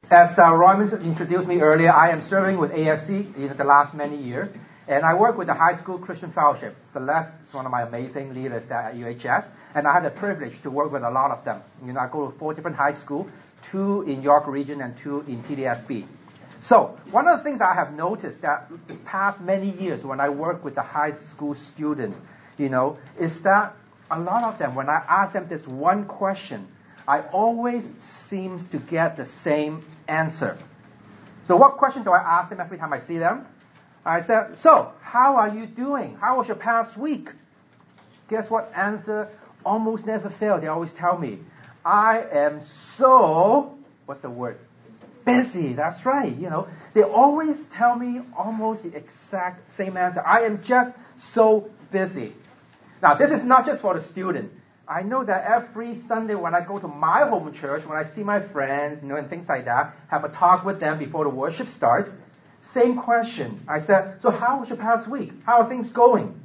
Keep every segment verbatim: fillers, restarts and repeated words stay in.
As uh, Royman introduced me earlier, I am serving with A F C in the last many years, and I work with the High School Christian Fellowship. Celeste is one of my amazing leaders there at U H S, and I had the privilege to work with a lot of them. You know, I go to four different high schools, two in York region and two in T D S B. So one of the things I have noticed that this past many years when I work with the high school student, you know, is that a lot of them, when I ask them this one question, I always seems to get the same answer. So what question do I ask them every time I see them? I said, so, how are you doing? How was your past week? Guess what answer almost never fails? They always tell me, I am so, what's the word? Busy. That's right. You know, they always tell me almost the exact same answer. I am just so busy. Now, this is not just for the student. I know that every Sunday when I go to my home church, when I see my friends, you know, and things like that, have a talk with them before the worship starts, same question. I said, so how was your past week? How are things going?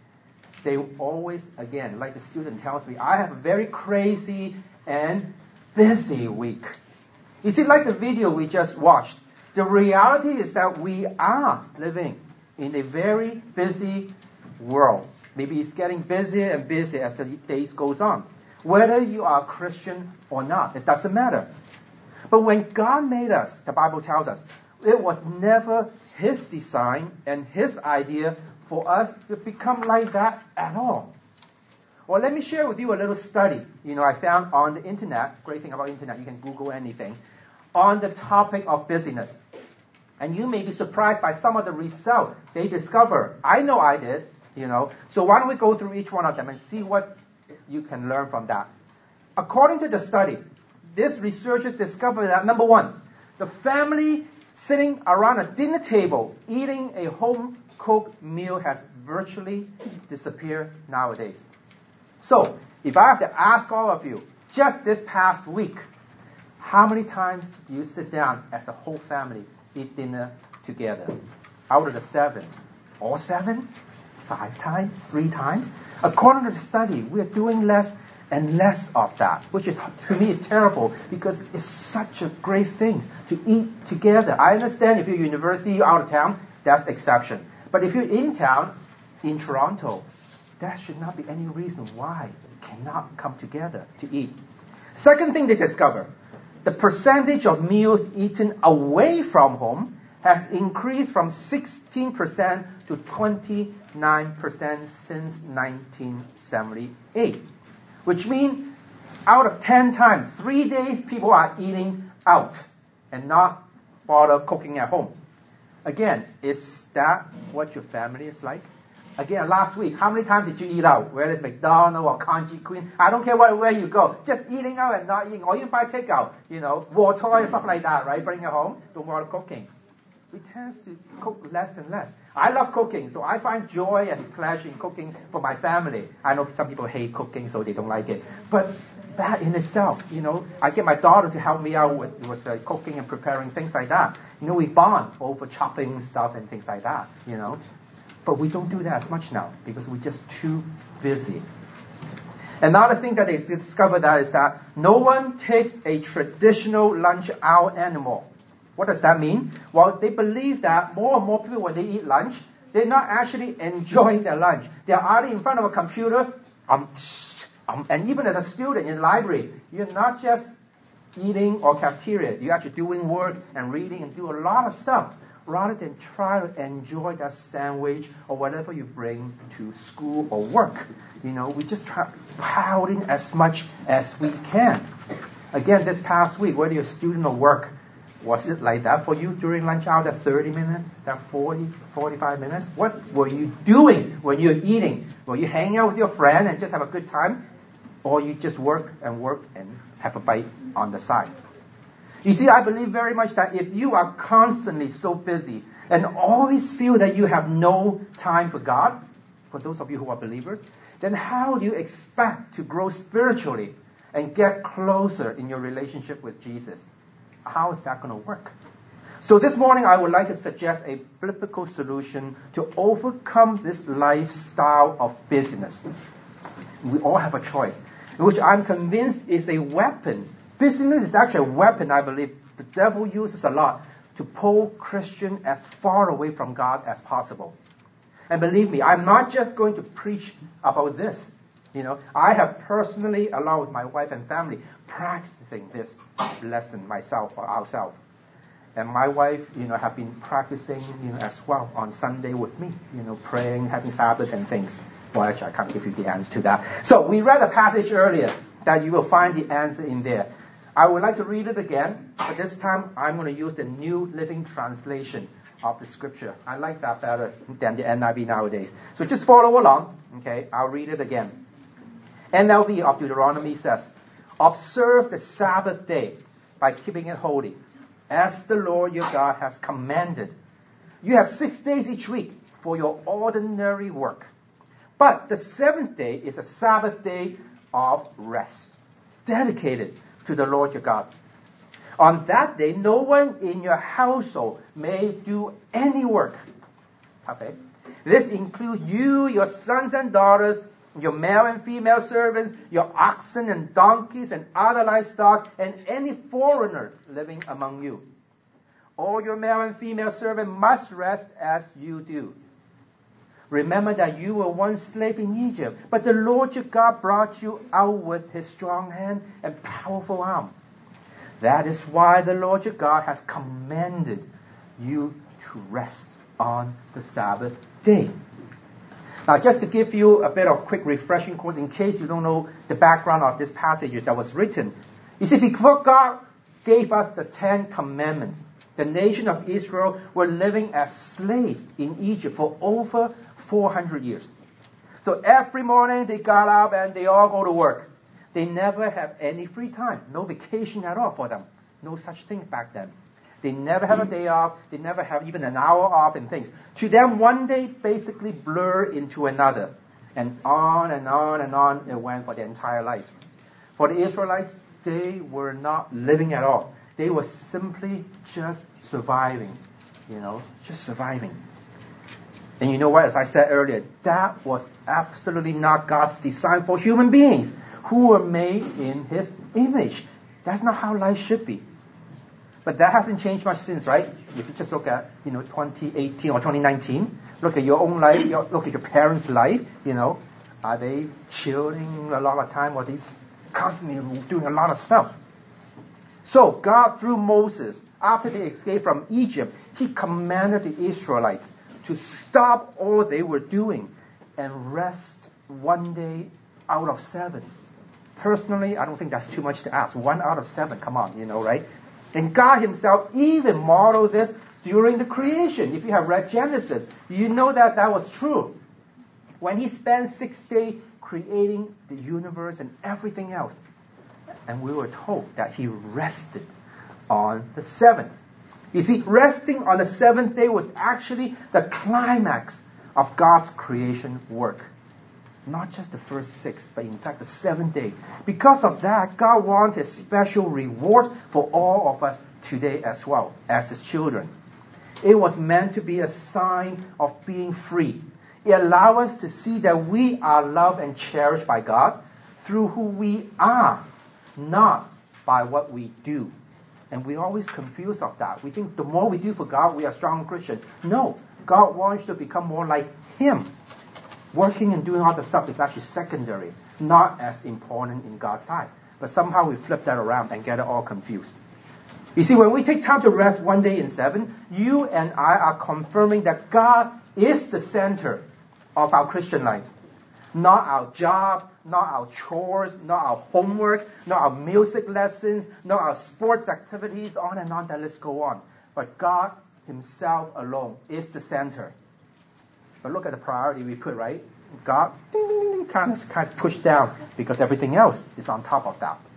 They always, again, like the student tells me, I have a very crazy and busy week. You see, like the video we just watched, the reality is that we are living in a very busy world. Maybe it's getting busier and busier as the days goes on. Whether you are a Christian or not, it doesn't matter. But when God made us, the Bible tells us, it was never His design and His idea for us to become like that at all. Well, let me share with you a little study, you know, I found on the internet. Great thing about internet, you can Google anything, on the topic of busyness. And you may be surprised by some of the results they discover. I know I did. You know, so why don't we go through each one of them and see what you can learn from that. According to the study, this researcher discovered that, number one, the family sitting around a dinner table eating a home-cooked meal has virtually disappeared nowadays. So, if I have to ask all of you, just this past week, how many times do you sit down as a whole family, eat dinner together? Out of the seven, all seven? Five times, three times. According to the study, we are doing less and less of that, which is, to me, is terrible because it's such a great thing to eat together. I understand if you're university, you're out of town, that's the exception. But if you're in town, in Toronto, there should not be any reason why we cannot come together to eat. Second thing they discover, the percentage of meals eaten away from home has increased from sixteen percent to twenty-nine percent since nineteen seventy-eight. Which means out of ten times, three days people are eating out and not bother cooking at home. Again, is that what your family is like? Again, last week, how many times did you eat out? Whether it's McDonald's or Country Queen, I don't care where, where you go. Just eating out and not eating. Or you buy takeout, you know, war toy, stuff like that, right? Bring it home, don't bother cooking. We tend to cook less and less. I love cooking, so I find joy and pleasure in cooking for my family. I know some people hate cooking, so they don't like it. But that in itself, you know, I get my daughter to help me out with, with uh, cooking and preparing things like that. You know, we bond over chopping stuff and things like that, you know. But we don't do that as much now because we're just too busy. Another thing that they discovered that is that no one takes a traditional lunch out anymore. What does that mean? Well, they believe that more and more people, when they eat lunch, they're not actually enjoying their lunch. They're either in front of a computer, um, um, and even as a student in the library, you're not just eating or cafeteria. You're actually doing work and reading and do a lot of stuff rather than try to enjoy that sandwich or whatever you bring to school or work. You know, we just try piling as much as we can. Again, this past week, whether you're a student or work, was it like that for you during lunch hour, that thirty minutes, that forty, forty-five minutes? What were you doing when you were eating? Were you hanging out with your friend and just have a good time? Or you just work and work and have a bite on the side? You see, I believe very much that if you are constantly so busy and always feel that you have no time for God, for those of you who are believers, then how do you expect to grow spiritually and get closer in your relationship with Jesus? How is that going to work? So this morning I would like to suggest a biblical solution to overcome this lifestyle of busyness. We all have a choice, which I'm convinced is a weapon. Busyness is actually a weapon, I believe, The devil uses a lot to pull Christians as far away from God as possible. And believe me, I'm not just going to preach about this. You know, I have personally allowed my wife and family practicing this lesson myself or ourselves. And my wife, you know, have been practicing, you know, as well on Sunday with me, you know, praying, having Sabbath and things. Well, actually, I can't give you the answer to that. So we read a passage earlier that you will find the answer in there. I would like to read it again, but this time I'm going to use the New Living Translation of the Scripture. I like that better than the N I V nowadays. So just follow along. Okay, I'll read it again. N L V of Deuteronomy says, "Observe the Sabbath day by keeping it holy, as the Lord your God has commanded. You have six days each week for your ordinary work. But the seventh day is a Sabbath day of rest, dedicated to the Lord your God. On that day, no one in your household may do any work." Okay. "This includes you, your sons and daughters, your male and female servants, your oxen and donkeys and other livestock, and any foreigners living among you. All your male and female servants must rest as you do. Remember that you were once slaves in Egypt, but the Lord your God brought you out with his strong hand and powerful arm. That is why the Lord your God has commanded you to rest on the Sabbath day." Now, just to give you a bit of quick refreshing course, in case you don't know the background of this passage that was written. You see, before God gave us the Ten Commandments, the nation of Israel were living as slaves in Egypt for over four hundred years. So every morning they got up and they all go to work. They never have any free time, no vacation at all for them. No such thing back then. They never have a day off. They never have even an hour off and things. To them, one day basically blurred into another. And on and on and on it went for their entire life. For the Israelites, they were not living at all. They were simply just surviving. You know, just surviving. And you know what? As I said earlier, that was absolutely not God's design for human beings who were made in his image. That's not how life should be. But that hasn't changed much since, right? If you just look at, you know, twenty eighteen or twenty nineteen, look at your own life, look at your parents' life, you know. Are they chilling a lot of time, or are they constantly doing a lot of stuff? So God, through Moses, after they escaped from Egypt, he commanded the Israelites to stop all they were doing and rest one day out of seven. Personally, I don't think that's too much to ask. One out of seven, come on, you know, right? And God himself even modeled this during the creation. If you have read Genesis, you know that that was true. When he spent six days creating the universe and everything else, and we were told that he rested on the seventh. You see, resting on the seventh day was actually the climax of God's creation work. Not just the first six, but in fact the seventh day. Because of that, God wants a special reward for all of us today as well, as his children. It was meant to be a sign of being free. It allows us to see that we are loved and cherished by God through who we are, not by what we do. And we always confuse of that. We think the more we do for God, we are strong Christians. No, God wants you to become more like him. Working and doing all the stuff is actually secondary, not as important in God's eye. But somehow we flip that around and get it all confused. You see, when we take time to rest one day in seven, you and I are confirming that God is the center of our Christian life. Not our job, not our chores, not our homework, not our music lessons, not our sports activities, on and on, the list go on. But God himself alone is the center. But look at the priority we put, right? God ding, ding, ding, kind of, kind of pushed down because everything else is on top of that.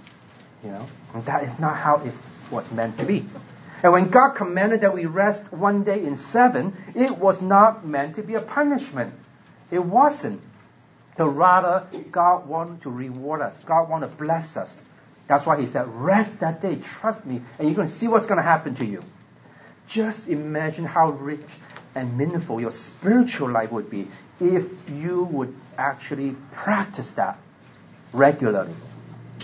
You know? And that is not how it was meant to be. And when God commanded that we rest one day in seven, it was not meant to be a punishment. It wasn't. So rather, God wanted to reward us. God wanted to bless us. That's why he said, rest that day, trust me, and you're going to see what's going to happen to you. Just imagine how rich and meaningful your spiritual life would be if you would actually practice that regularly.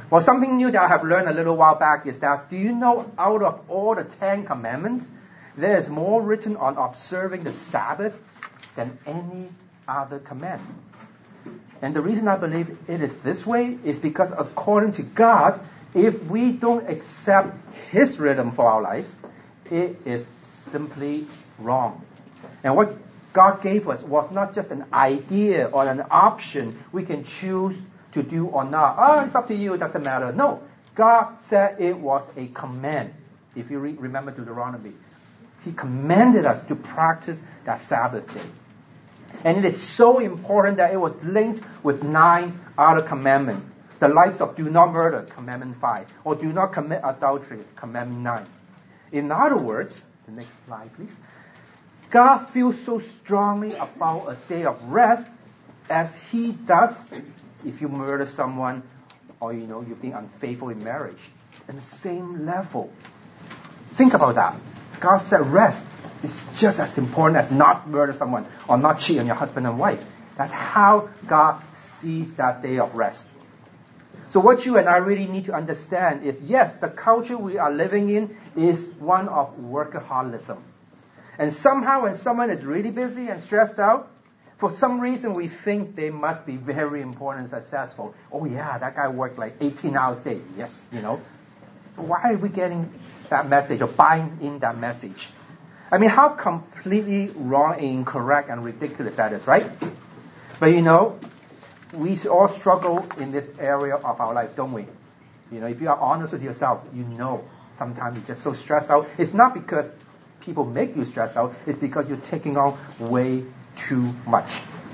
Well, something new that I have learned a little while back is that, do you know out of all the Ten Commandments, there is more written on observing the Sabbath than any other command. And the reason I believe it is this way is because according to God, if we don't accept His rhythm for our lives, it is simply wrong. And what God gave us was not just an idea or an option we can choose to do or not. Oh, it's up to you, it doesn't matter. No, God said it was a command. If you re- remember Deuteronomy, He commanded us to practice that Sabbath day. And it is so important that it was linked with nine other commandments. The likes of do not murder, commandment five, or do not commit adultery, commandment nine. In other words, the next slide please, God feels so strongly about a day of rest as He does if you murder someone or, you know, you're being unfaithful in marriage. In the same level. Think about that. God said rest is just as important as not murder someone or not cheat on your husband and wife. That's how God sees that day of rest. So what you and I really need to understand is, yes, the culture we are living in is one of workaholism. And somehow when someone is really busy and stressed out, for some reason we think they must be very important and successful. Oh yeah, that guy worked like eighteen hours a day. Yes, you know. Why are we getting that message or buying in that message? I mean, how completely wrong and incorrect and ridiculous that is, right? But you know, we all struggle in this area of our life, don't we? You know, if you are honest with yourself, you know sometimes you're just so stressed out. It's not because people make you stressed out. It's because you're taking on way too much.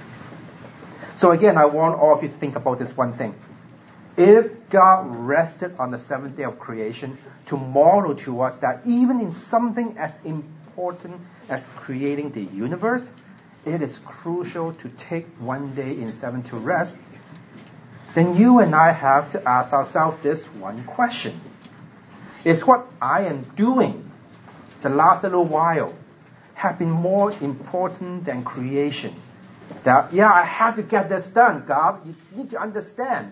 So again, I want all of you to think about this one thing. If God rested on the seventh day of creation to model to us that even in something as important as creating the universe, it is crucial to take one day in seven to rest, then you and I have to ask ourselves this one question. Is what I am doing the last little while have been more important than creation? That, yeah, I have to get this done, God. You need to understand.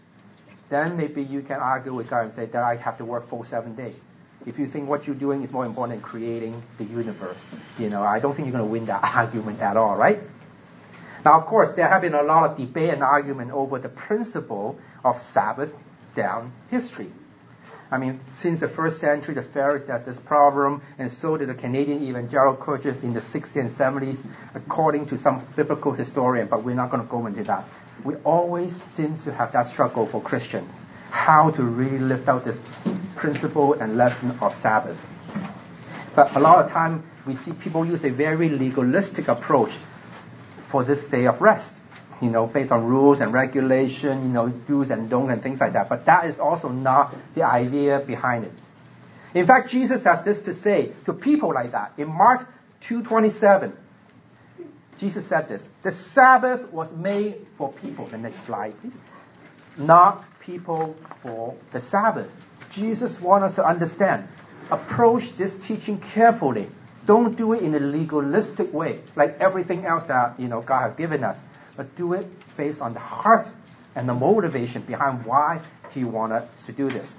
Then maybe you can argue with God and say that I have to work full seven days. If you think what you're doing is more important than creating the universe, you know, I don't think you're going to win that argument at all, right? Now, of course, there have been a lot of debate and argument over the principle of Sabbath down history. I mean, since the first century, the Pharisees had this problem, and so did the Canadian evangelical churches in the sixties and seventies, according to some biblical historian, but we're not going to go into that. We always seem to have that struggle for Christians, how to really live out this principle and lesson of Sabbath. But a lot of time, we see people use a very legalistic approach for this day of rest, you know, based on rules and regulation, you know, do's and don'ts and things like that. But that is also not the idea behind it. In fact, Jesus has this to say to people like that. In Mark two twenty-seven, Jesus said this: the Sabbath was made for people. The next slide, please. Not people for the Sabbath. Jesus wants us to understand. Approach this teaching carefully. Don't do it in a legalistic way, like everything else that, you know, God has given us. But do it based on the heart and the motivation behind why He wants us to do this.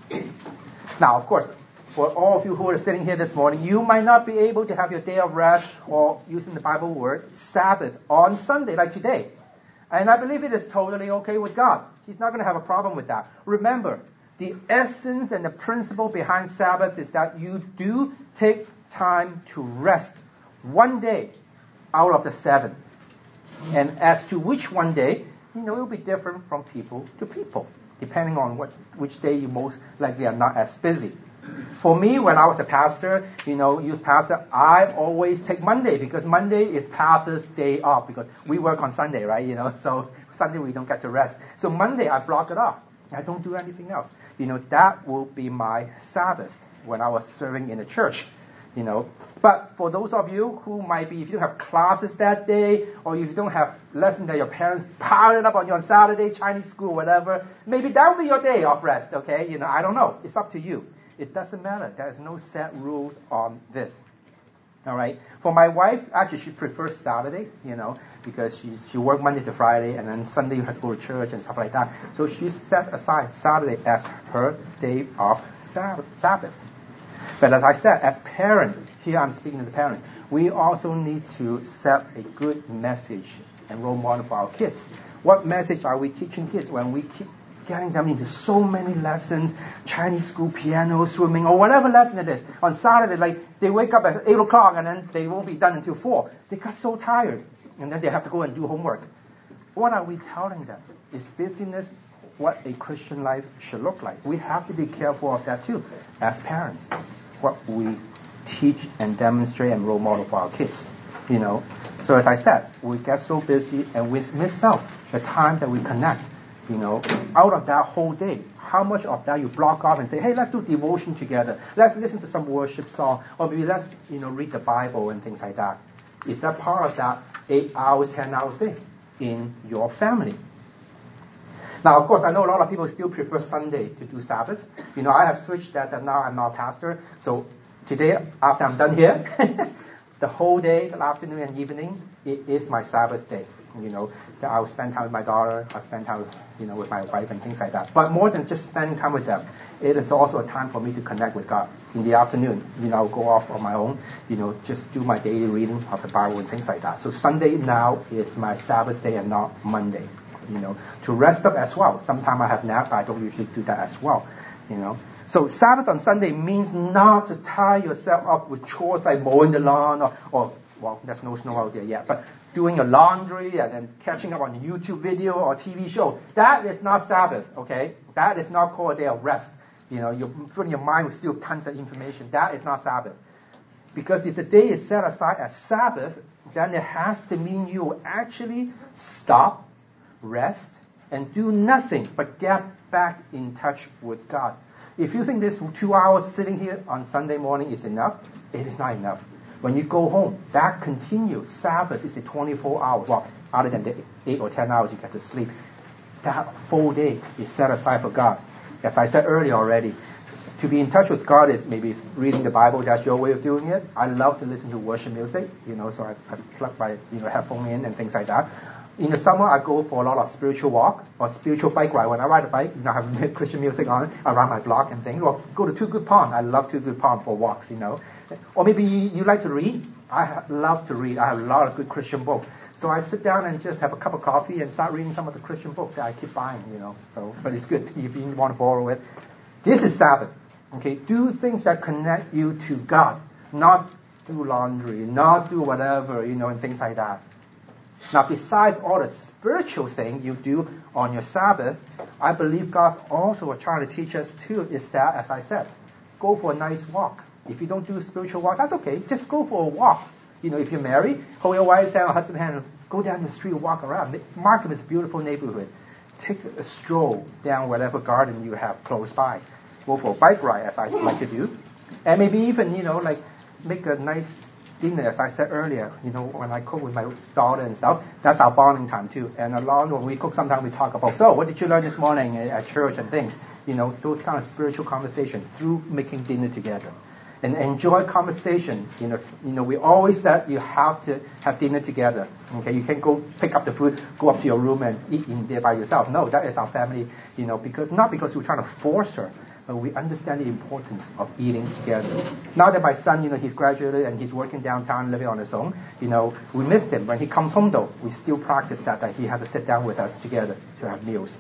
Now, of course, for all of you who are sitting here this morning, you might not be able to have your day of rest, or using the Bible word, Sabbath, on Sunday like today. And I believe it is totally okay with God. He's not going to have a problem with that. Remember, the essence and the principle behind Sabbath is that you do take time to rest one day out of the seven. And as to which one day, you know, it will be different from people to people, depending on what which day you most likely are not as busy. For me, when I was a pastor, you know, youth pastor, I always take Monday, because Monday is pastor's day off, because we work on Sunday, right? You know, so Sunday we don't get to rest. So Monday I block it off. I don't do anything else. You know, that will be my Sabbath when I was serving in the church. You know, but for those of you who might be, if you have classes that day, or if you don't have lessons that your parents piled up on you on Saturday, Chinese school, whatever, maybe that will be your day of rest, okay? You know, I don't know. It's up to you. It doesn't matter. There is no set rules on this. All right. For my wife, actually, she prefers Saturday, you know, because she she works Monday to Friday, and then Sunday you have to go to church and stuff like that. So she set aside Saturday as her day of Sabbath. But as I said, as parents, here I'm speaking to the parents, we also need to set a good message and role model for our kids. What message are we teaching kids when we keep getting them into so many lessons, Chinese school, piano, swimming, or whatever lesson it is? On Saturday, like, they wake up at eight o'clock and then they won't be done until four. They got so tired, and then they have to go and do homework. What are we telling them? Is busyness what a Christian life should look like? We have to be careful of that too, as parents. What we teach and demonstrate and role model for our kids, you know. So as I said, we get so busy and we miss out the time that we connect, you know. Out of that whole day, how much of that you block off and say, hey, let's do devotion together. Let's listen to some worship song, or maybe let's, you know, read the Bible and things like that. Is that part of that eight hours, ten hours day in your family? Now, of course, I know a lot of people still prefer Sunday to do Sabbath. You know, I have switched that, and now I'm not a pastor. So today, after I'm done here, the whole day, the afternoon and evening, it is my Sabbath day. You know, that I'll spend time with my daughter, I'll spend time, with, you know, with my wife and things like that. But more than just spending time with them, it is also a time for me to connect with God. In the afternoon, you know, I'll go off on my own, you know, just do my daily reading of the Bible and things like that. So Sunday now is my Sabbath day and not Monday. You know, to rest up as well. Sometimes I have nap, I don't usually do that as well. You know, so Sabbath on Sunday means not to tie yourself up with chores like mowing the lawn or, or well, there's no snow out there yet, but doing your laundry and then catching up on a YouTube video or T V show. That is not Sabbath, okay? That is not called a day of rest. You know, you're filling your mind with still tons of information. That is not Sabbath. Because if the day is set aside as Sabbath, then it has to mean you actually stop, rest, and do nothing but get back in touch with God. If you think this two hours sitting here on Sunday morning is enough, it is not enough. When you go home, that continues. Sabbath is a twenty-four hours. Well, other than the eight or ten hours you get to sleep. That full day is set aside for God. As I said earlier already, to be in touch with God is maybe reading the Bible. That's your way of doing it. I love to listen to worship music, you know, so I, I plug my you know headphone in and things like that. In the summer, I go for a lot of spiritual walk or spiritual bike ride. When I ride a bike, you know, I have Christian music on around my block and things. Or go to Two Good Pond. I love Two Good Pond for walks, you know. Or maybe you like to read. I love to read. I have a lot of good Christian books. So I sit down and just have a cup of coffee and start reading some of the Christian books that I keep buying, you know. So, but it's good if you want to borrow it. This is Sabbath. Okay, do things that connect you to God, not do laundry, not do whatever, you know, and things like that. Now, besides all the spiritual thing you do on your Sabbath, I believe God's also trying to teach us too is that, as I said, go for a nice walk. If you don't do a spiritual walk, that's okay. Just go for a walk. You know, if you're married, hold your wife's hand or husband's hand and go down the street and walk around. Markham is a beautiful neighborhood. Take a stroll down whatever garden you have close by. Go for a bike ride, as I like to do. And maybe even, you know, like make a nice dinner, as I said earlier, you know, when I cook with my daughter and stuff, that's our bonding time too. And along when we cook, sometimes we talk about, so what did you learn this morning at church and things? You know, those kind of spiritual conversation through making dinner together. And enjoy conversation. You know, you know, we always said you have to have dinner together. Okay, you can't go pick up the food, go up to your room and eat in there by yourself. No, that is our family. You know, because not because we're trying to force her, but we understand the importance of eating together. Now that my son, you know, he's graduated and he's working downtown, living on his own. You know, we missed him. When he comes home, though, we still practice that that he has to sit down with us together to have meals.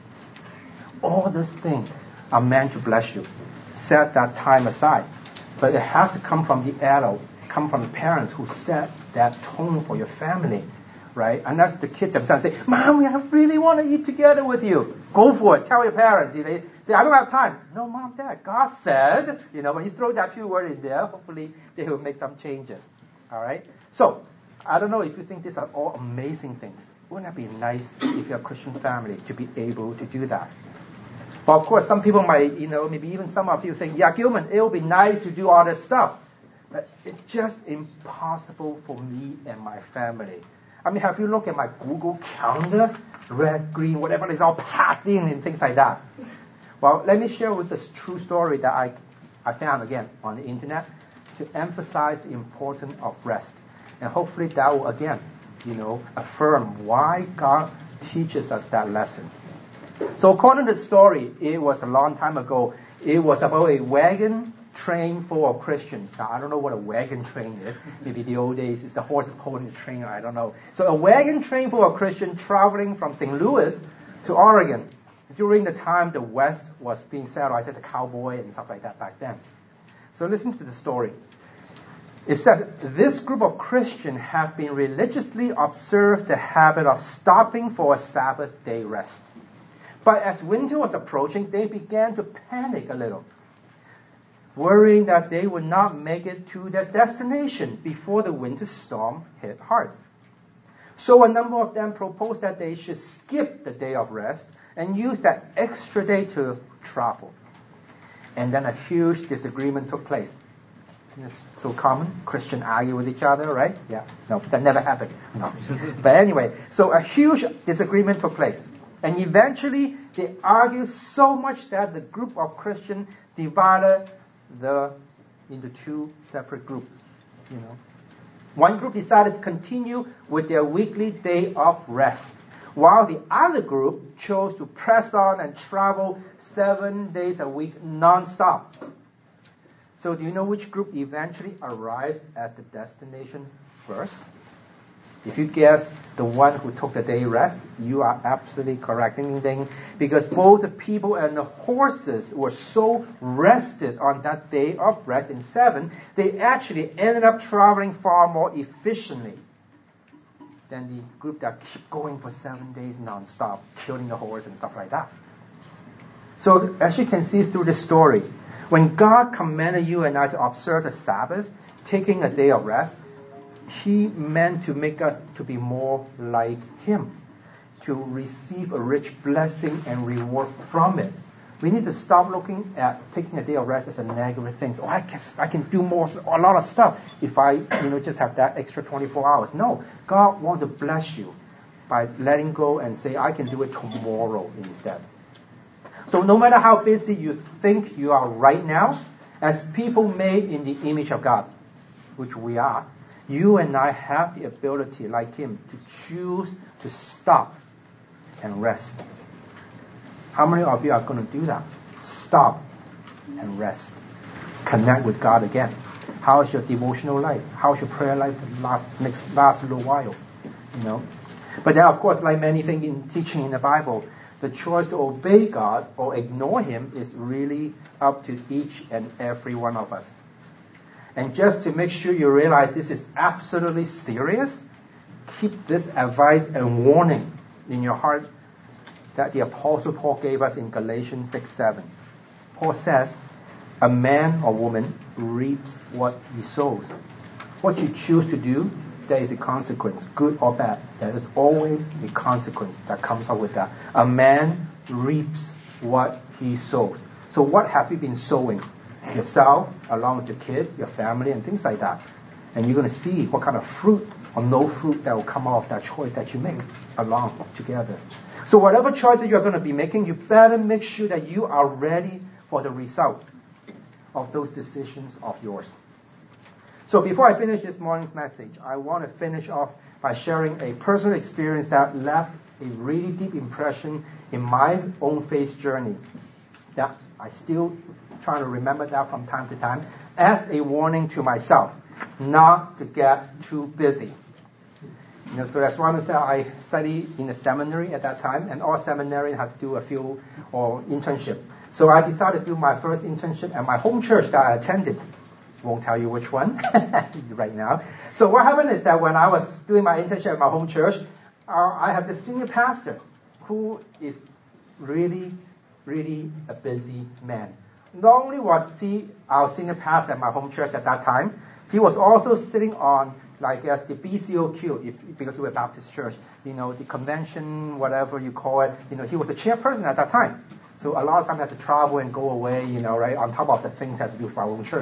All these things are meant to bless you. Set that time aside. But it has to come from the adult, come from the parents who set that tone for your family, right? And that's the kids themselves say, Mom, I really want to eat together with you. Go for it. Tell your parents. You know, say, I don't have time. No, Mom, Dad, God said. You know, when you throw that two word in there, hopefully they will make some changes. All right? So, I don't know if you think these are all amazing things. Wouldn't that be nice if you're a Christian family to be able to do that? Well, of course, some people might, you know, maybe even some of you think, yeah, Gilman, it would be nice to do all this stuff. But it's just impossible for me and my family. I mean, have you looked at my Google Calendar? Red, green, whatever, it's all packed in and things like that. Well, let me share with this true story that I, I found, again, on the internet. to emphasize the importance of rest. And hopefully that will, again, you know, affirm why God teaches us that lesson. So according to the story, it was a long time ago. It was about a wagon train full of Christians. Now, I don't know what a wagon train is. Maybe the old days, it's the horses pulling the train, I don't know. So a wagon train full of Christians traveling from Saint Louis to Oregon. During the time the West was being settled, I said the cowboy and stuff like that back then. So listen to the story. It says, this group of Christians have been religiously observed the habit of stopping for a Sabbath day rest. But as winter was approaching, they began to panic a little, worrying that they would not make it to their destination before the winter storm hit hard. So a number of them proposed that they should skip the day of rest and use that extra day to travel. And then a huge disagreement took place. It's so common. Christians argue with each other, right? Yeah. No, that never happened. No. But anyway, so a huge disagreement took place. And eventually, they argued so much that the group of Christians divided the, into two separate groups. You know, one group decided to continue with their weekly day of rest, while the other group chose to press on and travel seven days a week non-stop. So do you know which group eventually arrives at the destination first? If you guess the one who took the day rest, you are absolutely correct. Ding, ding, ding. Because both the people and the horses were so rested on that day of rest in seven, they actually ended up traveling far more efficiently than the group that kept going for seven days non-stop, killing the horse and stuff like that. So as you can see through the story, when God commanded you and I to observe the Sabbath, taking a day of rest, He meant to make us to be more like Him, to receive a rich blessing and reward from it. We need to stop looking at taking a day of rest as a negative thing. Oh, I can, I can do more, a lot of stuff if I, you know, just have that extra twenty-four hours. No, God wants to bless you by letting go and say, I can do it tomorrow instead. So no matter how busy you think you are right now, as people made in the image of God, which we are, you and I have the ability, like Him, to choose to stop and rest. How many of you are going to do that? Stop and rest. Connect with God again. How is your devotional life? How is your prayer life last next last little while? You know. But then, of course, like many things in teaching in the Bible, the choice to obey God or ignore Him is really up to each and every one of us. And just to make sure you realize this is absolutely serious, keep this advice and warning in your heart that the Apostle Paul gave us in Galatians six seven. Paul says, a man or woman reaps what he sows. What you choose to do, there is a consequence, good or bad. There is always a consequence that comes up with that. A man reaps what he sows. So what have you been sowing? Yourself, along with your kids, your family, and things like that. And you're going to see what kind of fruit or no fruit that will come out of that choice that you make along together. So whatever choices you're going to be making, you better make sure that you are ready for the result of those decisions of yours. So before I finish this morning's message, I want to finish off by sharing a personal experience that left a really deep impression in my own faith journey. That I still try to remember that from time to time as a warning to myself not to get too busy. You know, so that's why I said I studied in a seminary at that time, and all seminary had to do a field or internship. So I decided to do my first internship at my home church that I attended. Won't tell you which one right now. So what happened is that when I was doing my internship at my home church, uh, I have the senior pastor who is really, really a busy man. Not only was he our senior pastor at my home church at that time, he was also sitting on, like, as the B C O Q, if, because we were a Baptist church, you know, the convention, whatever you call it, you know, he was the chairperson at that time. So a lot of times I had to travel and go away, you know, right, on top of the things I had to do for our own church.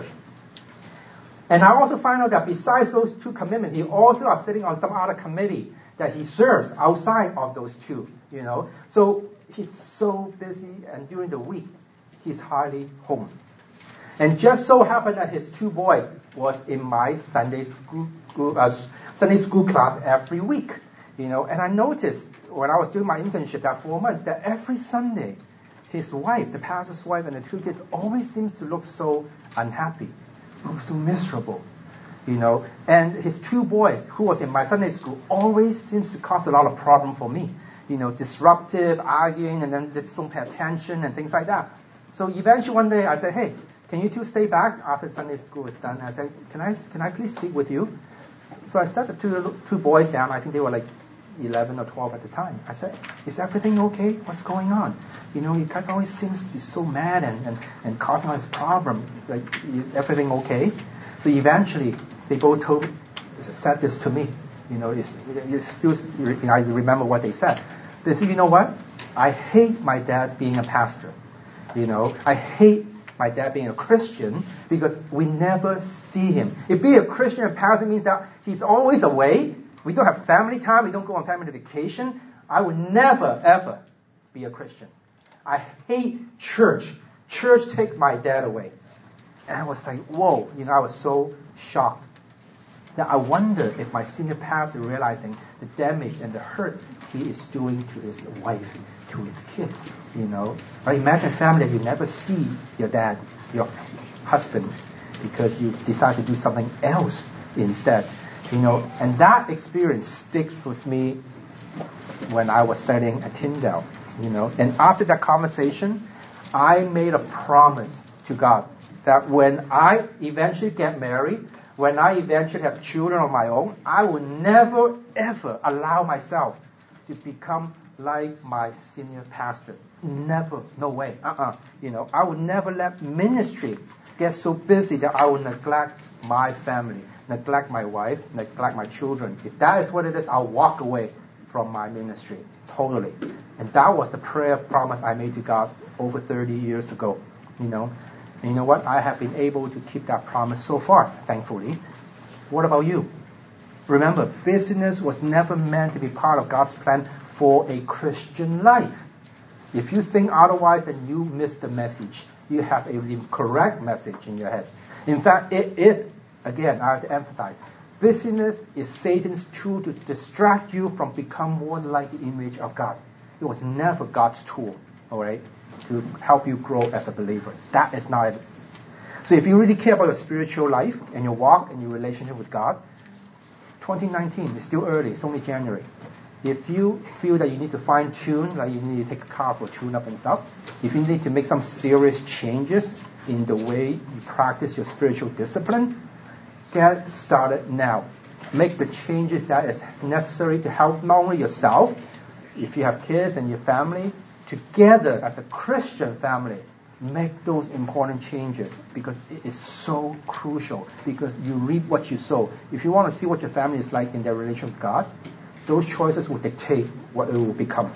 And I also find out that besides those two commitments, he also is sitting on some other committee that he serves outside of those two, you know. So he's so busy, and during the week, he's hardly home. And just so happened that his two boys was in my Sunday school, school uh, Sunday school class every week. You know, and I noticed when I was doing my internship that four months that every Sunday, his wife, the pastor's wife, and the two kids always seems to look so unhappy, look so miserable. You know, and his two boys, who was in my Sunday school, always seems to cause a lot of problem for me. You know, disruptive, arguing, and then just don't pay attention and things like that. So eventually one day I said, hey, can you two stay back after Sunday school is done? I said, can I can I please speak with you? So I sat the two, two boys down. I think they were like eleven or twelve at the time. I said, is everything okay? What's going on? You know, you guys always seems to be so mad and, and, and causing all this problem. Like, is everything okay? So eventually they both told, said this to me. You know, it's, it's still, I remember what they said. They said, you know what? I hate my dad being a pastor. You know, I hate my dad being a Christian because we never see him. If being a Christian and pastor means that he's always away, we don't have family time, we don't go on family vacation, I would never, ever be a Christian. I hate church. Church takes my dad away. And I was like, whoa, you know, I was so shocked. Now, I wonder if my senior pastor realizing the damage and the hurt he is doing to his wife, to his kids, you know. But imagine a family that you never see your dad, your husband, because you decide to do something else instead, you know. And that experience sticks with me when I was studying at Tyndale, you know. And after that conversation, I made a promise to God that when I eventually get married, when I eventually have children of my own, I will never, ever allow myself to become like my senior pastor. Never. No way. Uh-uh. You know, I will never let ministry get so busy that I will neglect my family, neglect my wife, neglect my children. If that is what it is, I'll walk away from my ministry. Totally. And that was the prayer promise I made to God over thirty years ago. You know. And you know what? I have been able to keep that promise so far, thankfully. What about you? Remember, busyness was never meant to be part of God's plan for a Christian life. If you think otherwise, then you miss the message. You have a correct message in your head. In fact, it is, again, I have to emphasize, busyness is Satan's tool to distract you from becoming more like the image of God. It was never God's tool, all right, to help you grow as a believer. That is not it. So if you really care about your spiritual life and your walk and your relationship with God, twenty nineteen is still early. It's only January. If you feel that you need to fine-tune, like you need to take a car for tune-up and stuff, if you need to make some serious changes in the way you practice your spiritual discipline, get started now. Make the changes that is necessary to help not only yourself, if you have kids and your family, together as a Christian family, make those important changes because it is so crucial, because you reap what you sow. If you want to see what your family is like in their relation with God, those choices will dictate what it will become.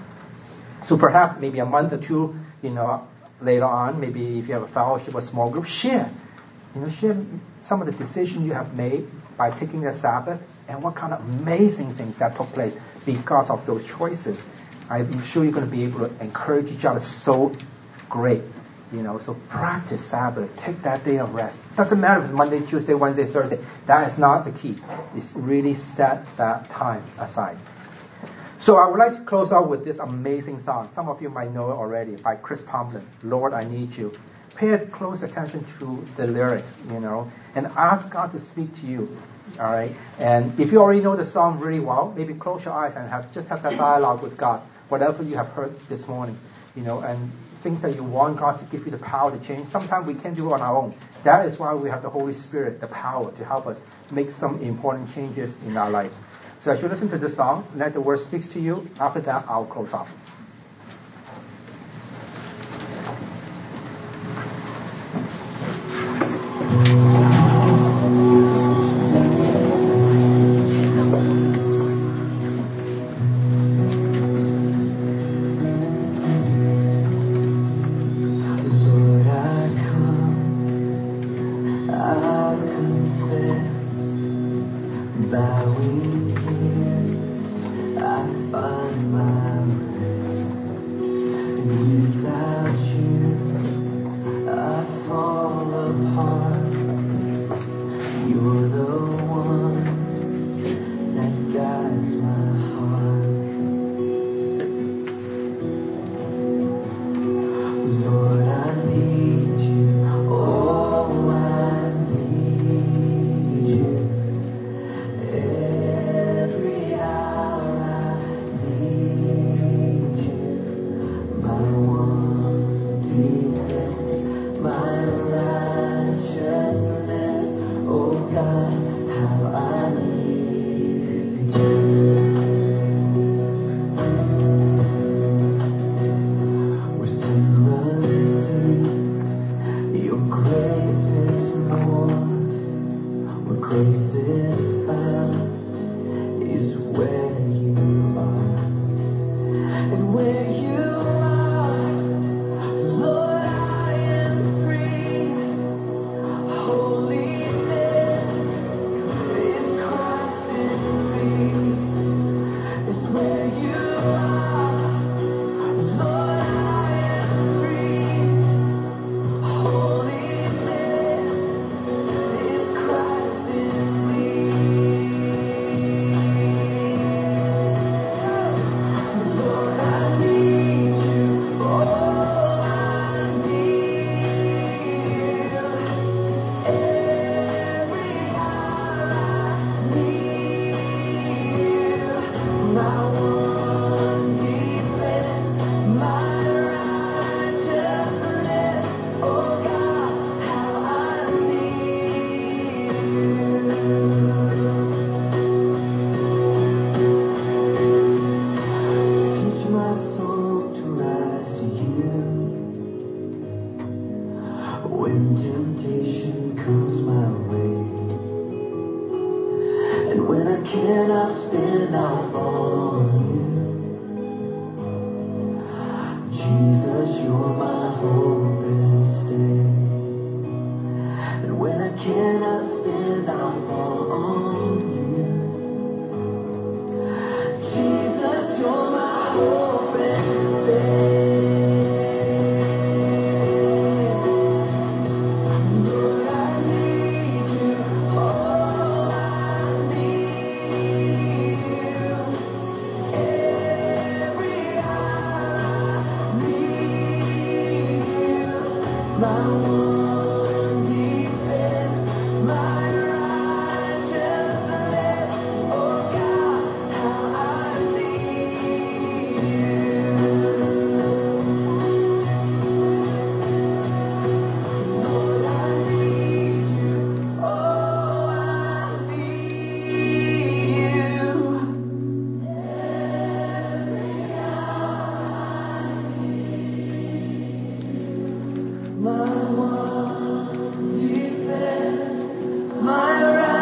So perhaps maybe a month or two, you know, later on, maybe if you have a fellowship or small group, share. You know, share some of the decisions you have made by taking the Sabbath and what kind of amazing things that took place because of those choices. I'm sure you're going to be able to encourage each other so great. You know, so practice Sabbath. Take that day of rest. Doesn't matter if it's Monday, Tuesday, Wednesday, Thursday. That is not the key. It's really set that time aside. So I would like to close out with this amazing song. Some of you might know it already, by Chris Tomlin, Lord, I Need You. Pay close attention to the lyrics, you know, and ask God to speak to you. All right? And if you already know the song really well, maybe close your eyes and have just have that dialogue with God, whatever you have heard this morning, you know, and things that you want God to give you the power to change. Sometimes we can't do it on our own. That is why we have the Holy Spirit, the power to help us make some important changes in our lives. So as you listen to this song, let the word speak to you. After that, I'll close off. Without you, I fall apart. cannot stand, I'll fall on you. Jesus, you're my hope and stay. And when I cannot stand, I'll fall on you. Jesus, you're my hope and stay. Lord, I need you. Oh, I need you. Every hour I need you. My one defense, my righteousness. Oh God, how I need you. Lord, I need you. Oh, I need you. My one defense, my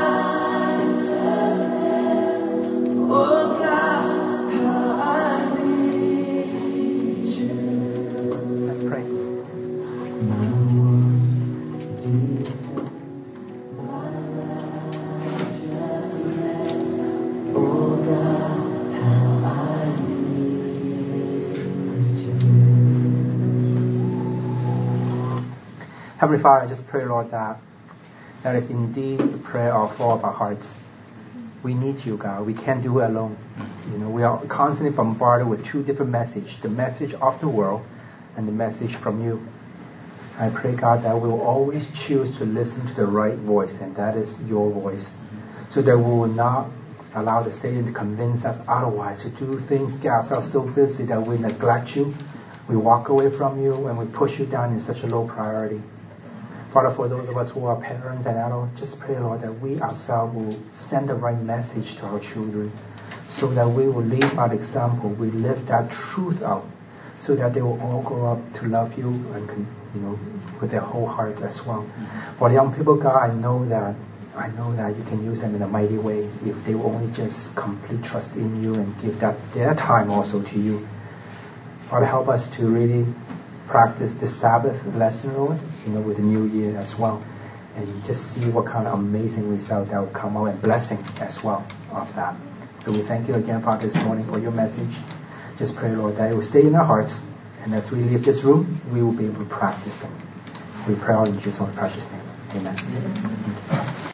righteousness. Oh God, how I need you. Let's pray. My one defense, my righteousness. Oh God, how I need you. Heavenly Father, I just pray, Lord, that that is indeed the prayer of all of our hearts. We need you, God. We can't do it alone. You know, we are constantly bombarded with two different messages, the message of the world and the message from you. I pray, God, that we will always choose to listen to the right voice, and that is your voice, so that we will not allow the Satan to convince us otherwise, to do things, get ourselves so busy that we neglect you, we walk away from you, and we push you down in such a low priority. Father, for those of us who are parents and adults, just pray, Lord, that we ourselves will send the right message to our children, so that we will lead by example. We live that truth out, so that they will all grow up to love you and, you know, with their whole heart as well. Mm-hmm. For the young people, God, I know that I know that you can use them in a mighty way if they will only just complete trust in you and give that their time also to you. Father, help us to really practice the Sabbath lesson, Lord, you know, with the new year as well, and just see what kind of amazing result that will come out and blessing as well of that. So we thank you again, Father, this morning for your message. Just pray, Lord, that it will stay in our hearts, and as we leave this room, we will be able to practice them. We pray all in Jesus' precious name. Amen. Amen.